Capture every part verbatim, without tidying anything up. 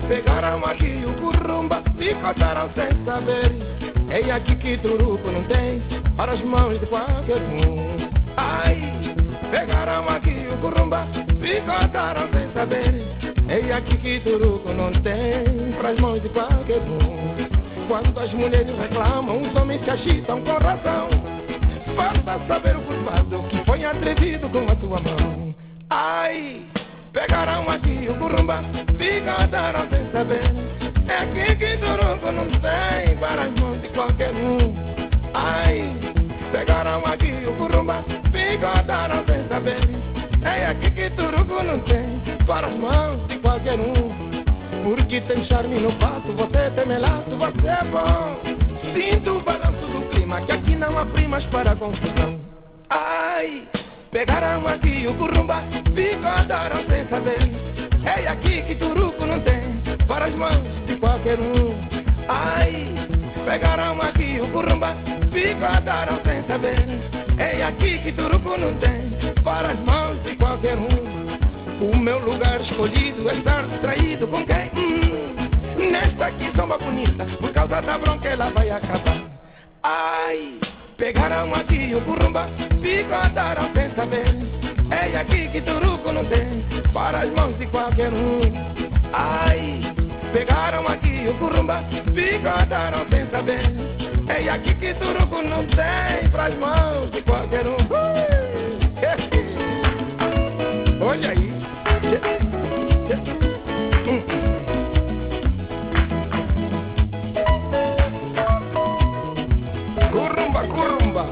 Pegaram aqui o curumba, picotaram sem saber. Ei, aqui que turuco não tem para as mãos de qualquer um. Ai, pegaram aqui o curumba, picotaram sem saber. Ei, aqui que turuco não tem para as mãos de qualquer um. Quando as mulheres reclamam, os homens se agitam com razão. Falta saber o culpado que foi atrevido com a sua mão. Ai, pegaram aqui o curumba, picotaram sem saber. É aqui que turuco não tem para as mãos de qualquer um. Ai, pegaram aqui o curumba, picotaram sem saber. É aqui que turuco não tem para as mãos de qualquer um. Porque tem charme no passo, você tem melaço, você é bom. Sinto o balanço do clima, que aqui não há primas para confusão. Ai, pegaram aqui o curumba, picotaram sem saber. É aqui que turuco não tem para as mãos de qualquer um. Ai, pegaram aqui o curumba, picotaram sem saber. É aqui que turuco não tem para as mãos de qualquer um. O meu lugar escolhido é estar distraído com quem? Hum, nesta aqui samba bonita, por causa da bronca ela vai acabar. Ai, pegaram aqui o curumba, picotaram sem saber. É aqui que turuco não tem para as mãos de qualquer um. Ai, pegaram aqui o curumba, picotaram sem saber. É aqui que turuco não tem para as mãos de qualquer um. Olha aí. Curumba, curumba.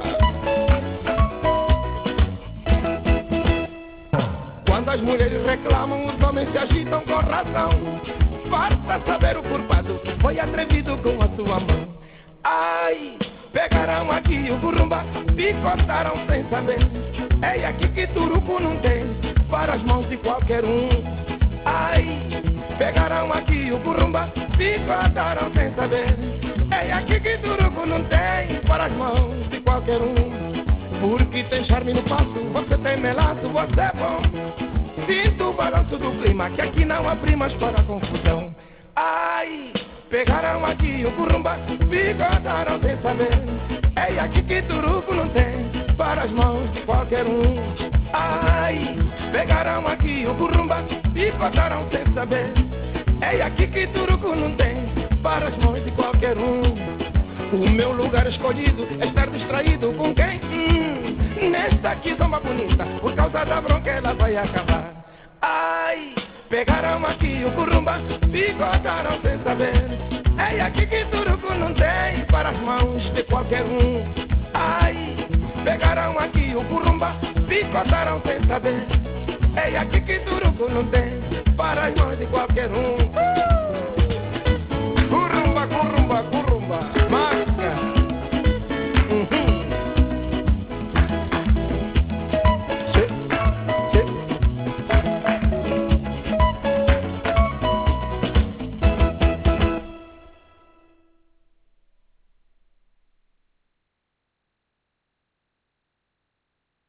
Quando as mulheres reclamam, os homens se agitam com razão. Falta saber o culpado que foi atrevido com a sua mão. Ai, pegaram aqui o curumba, picotaram sem saber. É aqui que turuco não tem para as mãos de qualquer um. Ai, pegaram aqui o curumba, picotaram sem saber. É aqui que turuco não tem para as mãos de qualquer um. Porque tem charme no passo, você tem melaço, você é bom. Sinto o balanço do clima, que aqui não há primas para confusão. Ai, pegaram aqui o curumba, picotaram sem saber. É aqui que turuco não tem para as mãos de qualquer um. Ai, pegaram aqui o curumba, picotaram sem saber. É aqui que turuco não tem para as mãos de qualquer um. O meu lugar escolhido é estar distraído com quem? Hum, nesta aqui samba bonita, por causa da bronca ela vai acabar. Ai, pegaram aqui o curumba, picotaram sem saber. É aqui que turuco não tem para as mãos de qualquer um. Ai, pegaram aqui o curumba, picotaram sem saber. É aqui que turuco não tem para as mãos de qualquer um.